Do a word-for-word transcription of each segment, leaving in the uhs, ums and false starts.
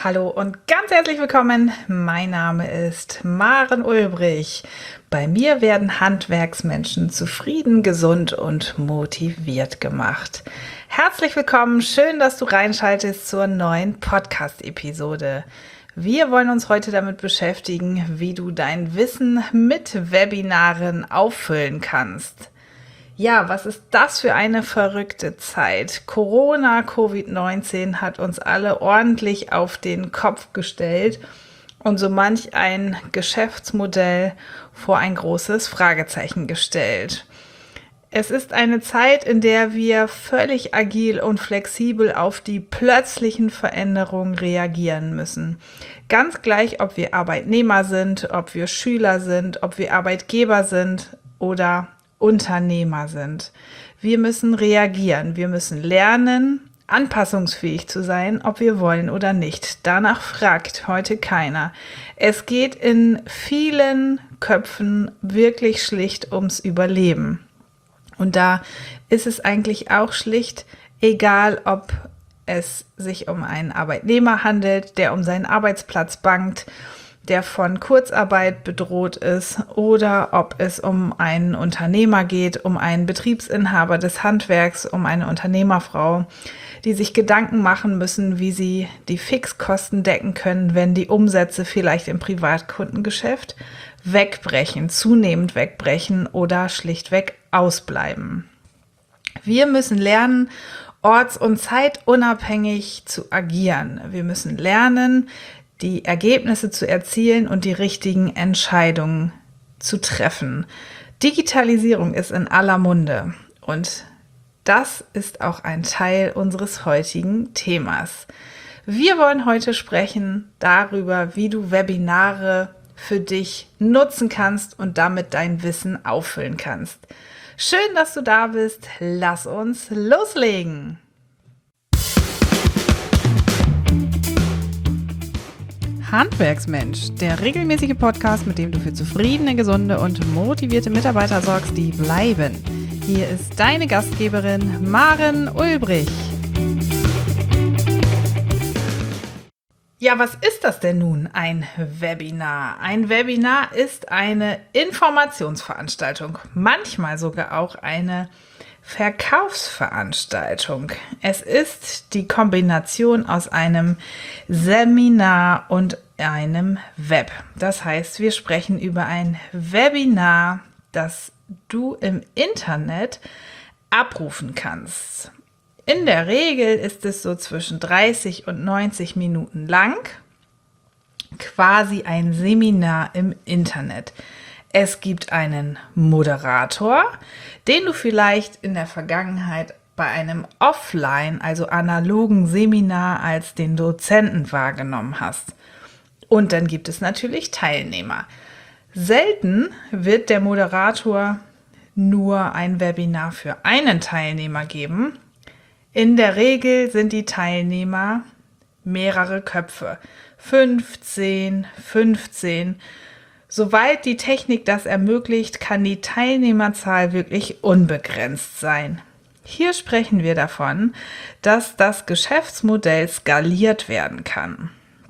Hallo und ganz herzlich willkommen. Mein Name ist Maren Ulbrich. Bei mir werden Handwerksmenschen zufrieden, gesund und motiviert gemacht. Herzlich willkommen, schön, dass du reinschaltest zur neuen Podcast-Episode. Wir wollen uns heute damit beschäftigen, wie du dein Wissen mit Webinaren auffüllen kannst. Ja, was ist das für eine verrückte Zeit? Corona, Covid neunzehn hat uns alle ordentlich auf den Kopf gestellt und so manch ein Geschäftsmodell vor ein großes Fragezeichen gestellt. Es ist eine Zeit, in der wir völlig agil und flexibel auf die plötzlichen Veränderungen reagieren müssen. Ganz gleich, ob wir Arbeitnehmer sind, ob wir Schüler sind, ob wir Arbeitgeber sind oder Unternehmer sind. Wir müssen reagieren, wir müssen lernen, anpassungsfähig zu sein, ob wir wollen oder nicht. Danach fragt heute keiner. Es geht in vielen Köpfen wirklich schlicht ums Überleben. Und da ist es eigentlich auch schlicht egal, ob es sich um einen Arbeitnehmer handelt, der um seinen Arbeitsplatz bangt, der von Kurzarbeit bedroht ist, oder ob es um einen Unternehmer geht, um einen Betriebsinhaber des Handwerks, um eine Unternehmerfrau, die sich Gedanken machen müssen, wie sie die Fixkosten decken können, wenn die Umsätze vielleicht im Privatkundengeschäft wegbrechen, zunehmend wegbrechen oder schlichtweg ausbleiben. Wir müssen lernen, orts- und zeitunabhängig zu agieren. Wir müssen lernen, die Ergebnisse zu erzielen und die richtigen Entscheidungen zu treffen. Digitalisierung ist in aller Munde und das ist auch ein Teil unseres heutigen Themas. Wir wollen heute sprechen darüber, wie du Webinare für dich nutzen kannst und damit dein Wissen auffüllen kannst. Schön, dass du da bist. Lass uns loslegen. Handwerksmensch, der regelmäßige Podcast, mit dem du für zufriedene, gesunde und motivierte Mitarbeiter sorgst, die bleiben. Hier ist deine Gastgeberin Maren Ulbrich. Ja, was ist das denn nun, ein Webinar? Ein Webinar ist eine Informationsveranstaltung, manchmal sogar auch eine Verkaufsveranstaltung. Es ist die Kombination aus einem Seminar und einem Web. Das heißt, wir sprechen über ein Webinar, das du im Internet abrufen kannst. In der Regel ist es so zwischen dreißig und neunzig Minuten lang, quasi ein Seminar im Internet. Es gibt einen Moderator, den du vielleicht in der Vergangenheit bei einem offline, also analogen Seminar als den Dozenten wahrgenommen hast. Und dann gibt es natürlich Teilnehmer. Selten wird der Moderator nur ein Webinar für einen Teilnehmer geben. In der Regel sind die Teilnehmer mehrere Köpfe, fünfzehn, fünfzehn. Soweit die Technik das ermöglicht, kann die Teilnehmerzahl wirklich unbegrenzt sein. Hier sprechen wir davon, dass das Geschäftsmodell skaliert werden kann.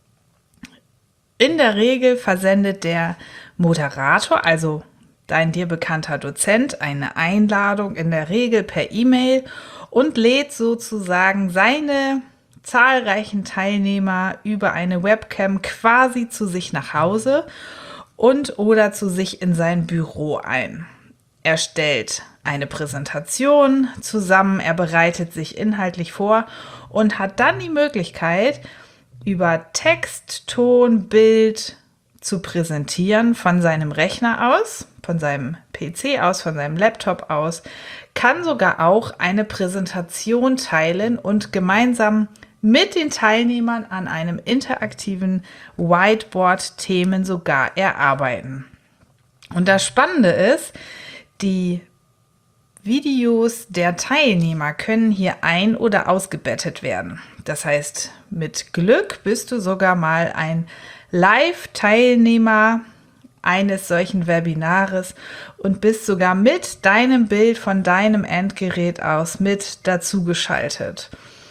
In der Regel versendet der Moderator, also dein dir bekannter Dozent, eine Einladung, in der Regel per E-Mail, und lädt sozusagen seine zahlreichen Teilnehmer über eine Webcam quasi zu sich nach Hause und oder zu sich in sein Büro ein. Er stellt eine Präsentation zusammen, er bereitet sich inhaltlich vor und hat dann die Möglichkeit, über Text, Ton, Bild zu präsentieren von seinem Rechner aus, von seinem P C aus, von seinem Laptop aus, kann sogar auch eine Präsentation teilen und gemeinsam mit den Teilnehmern an einem interaktiven Whiteboard Themen sogar erarbeiten. Und das Spannende ist, die Videos der Teilnehmer können hier ein- oder ausgebettet werden. Das heißt, mit Glück bist du sogar mal ein Live-Teilnehmer eines solchen Webinares und bist sogar mit deinem Bild von deinem Endgerät aus mit dazugeschaltet.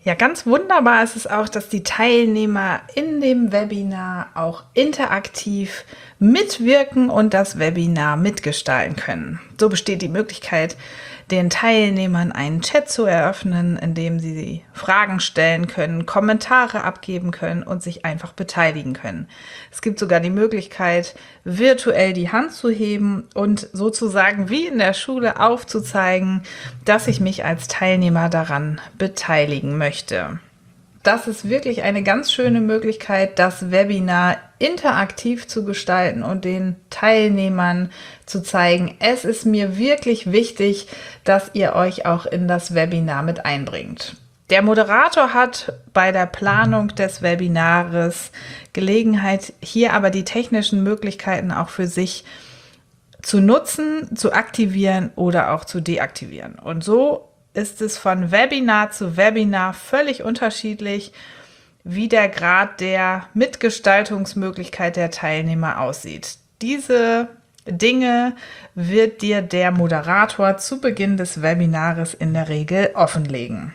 Ja, ganz wunderbar ist es auch, dass die Teilnehmer in dem Webinar auch interaktiv mitwirken und das Webinar mitgestalten können. So besteht die Möglichkeit, den Teilnehmern einen Chat zu eröffnen, in dem sie Fragen stellen können, Kommentare abgeben können und sich einfach beteiligen können. Es gibt sogar die Möglichkeit, virtuell die Hand zu heben und sozusagen wie in der Schule aufzuzeigen, dass ich mich als Teilnehmer daran beteiligen möchte. Das ist wirklich eine ganz schöne Möglichkeit, das Webinar interaktiv zu gestalten und den Teilnehmern zu zeigen, es ist mir wirklich wichtig, dass ihr euch auch in das Webinar mit einbringt. Der Moderator hat bei der Planung des Webinares Gelegenheit, hier aber die technischen Möglichkeiten auch für sich zu nutzen, zu aktivieren oder auch zu deaktivieren. Und so ist es von Webinar zu Webinar völlig unterschiedlich, wie der Grad der Mitgestaltungsmöglichkeit der Teilnehmer aussieht. Diese Dinge wird dir der Moderator zu Beginn des Webinars in der Regel offenlegen.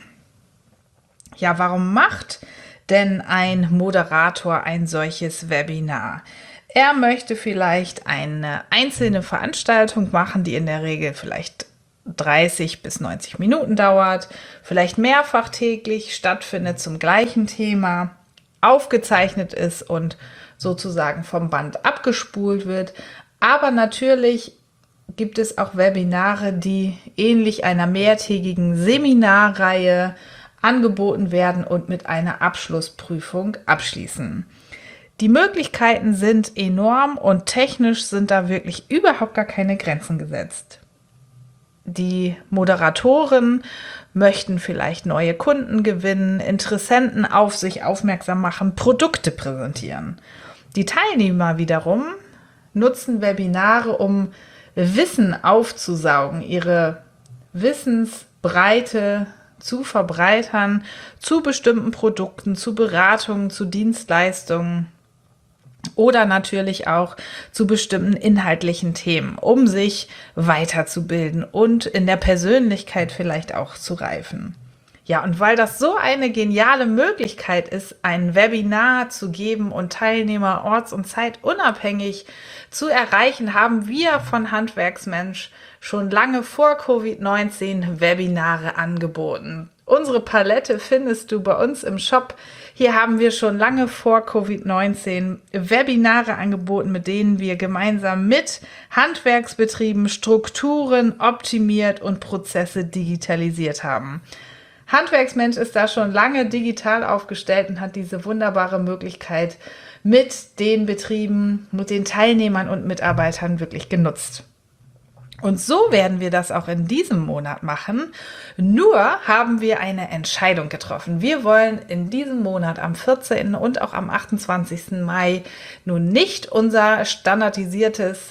Ja, warum macht denn ein Moderator ein solches Webinar? Er möchte vielleicht eine einzelne Veranstaltung machen, die in der Regel vielleicht dreißig bis neunzig Minuten dauert, vielleicht mehrfach täglich stattfindet zum gleichen Thema, aufgezeichnet ist und sozusagen vom Band abgespult wird. Aber natürlich gibt es auch Webinare, die ähnlich einer mehrtägigen Seminarreihe angeboten werden und mit einer Abschlussprüfung abschließen. Die Möglichkeiten sind enorm und technisch sind da wirklich überhaupt gar keine Grenzen gesetzt. Die Moderatoren möchten vielleicht neue Kunden gewinnen, Interessenten auf sich aufmerksam machen, Produkte präsentieren. Die Teilnehmer wiederum nutzen Webinare, um Wissen aufzusaugen, ihre Wissensbreite zu verbreitern zu bestimmten Produkten, zu Beratungen, zu Dienstleistungen oder natürlich auch zu bestimmten inhaltlichen Themen, um sich weiterzubilden und in der Persönlichkeit vielleicht auch zu reifen. Ja, und weil das so eine geniale Möglichkeit ist, ein Webinar zu geben und Teilnehmer orts- und zeitunabhängig zu erreichen, haben wir von Handwerksmensch schon lange vor Covid neunzehn Webinare angeboten. Unsere Palette findest du bei uns im Shop. Hier haben wir schon lange vor Covid neunzehn Webinare angeboten, mit denen wir gemeinsam mit Handwerksbetrieben Strukturen optimiert und Prozesse digitalisiert haben. Handwerksmensch ist da schon lange digital aufgestellt und hat diese wunderbare Möglichkeit mit den Betrieben, mit den Teilnehmern und Mitarbeitern wirklich genutzt. Und so werden wir das auch in diesem Monat machen. Nur haben wir eine Entscheidung getroffen. Wir wollen in diesem Monat am vierzehnten und auch am achtundzwanzigsten Mai nun nicht unser standardisiertes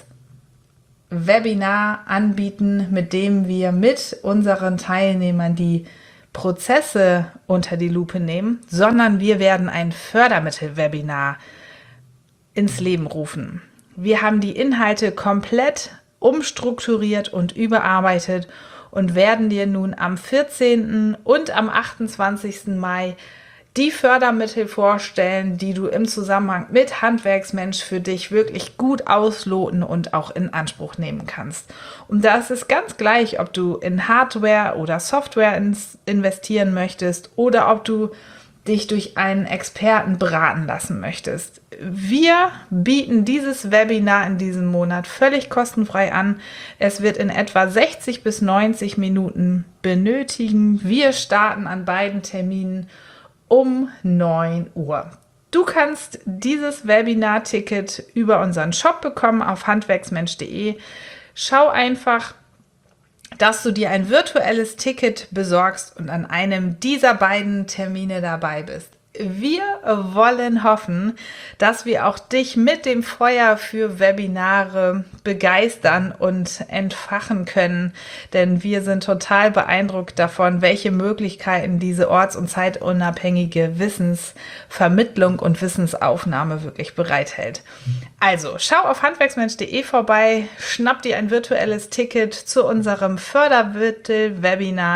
Webinar anbieten, mit dem wir mit unseren Teilnehmern die Prozesse unter die Lupe nehmen, sondern wir werden ein Fördermittel-Webinar ins Leben rufen. Wir haben die Inhalte komplett umstrukturiert und überarbeitet und werden dir nun am vierzehnten und am achtundzwanzigsten Mai die Fördermittel vorstellen, die du im Zusammenhang mit Handwerksmensch für dich wirklich gut ausloten und auch in Anspruch nehmen kannst. Und da ist es ganz gleich, ob du in Hardware oder Software ins investieren möchtest oder ob du dich durch einen Experten beraten lassen möchtest. Wir bieten dieses Webinar in diesem Monat völlig kostenfrei an. Es wird in etwa sechzig bis neunzig Minuten benötigen. Wir starten an beiden Terminen um neun Uhr. Du kannst dieses Webinar-Ticket über unseren Shop bekommen auf handwerksmensch punkt de. Schau einfach, dass du dir ein virtuelles Ticket besorgst und an einem dieser beiden Termine dabei bist. Wir wollen hoffen, dass wir auch dich mit dem Feuer für Webinare begeistern und entfachen können, denn wir sind total beeindruckt davon, welche Möglichkeiten diese orts- und zeitunabhängige Wissensvermittlung und Wissensaufnahme wirklich bereithält. Also, schau auf handwerksmensch punkt de vorbei, schnapp dir ein virtuelles Ticket zu unserem Fördermittel-Webinar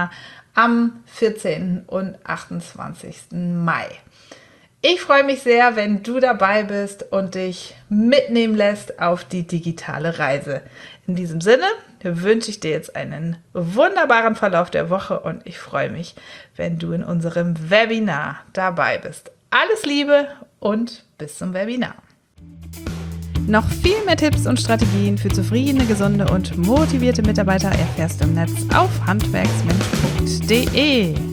am vierzehnten und achtundzwanzigsten Mai. Ich freue mich sehr, wenn du dabei bist und dich mitnehmen lässt auf die digitale Reise. In diesem Sinne wünsche ich dir jetzt einen wunderbaren Verlauf der Woche und ich freue mich, wenn du in unserem Webinar dabei bist. Alles Liebe und bis zum Webinar. Noch viel mehr Tipps und Strategien für zufriedene, gesunde und motivierte Mitarbeiter erfährst du im Netz auf handwerksmensch punkt de.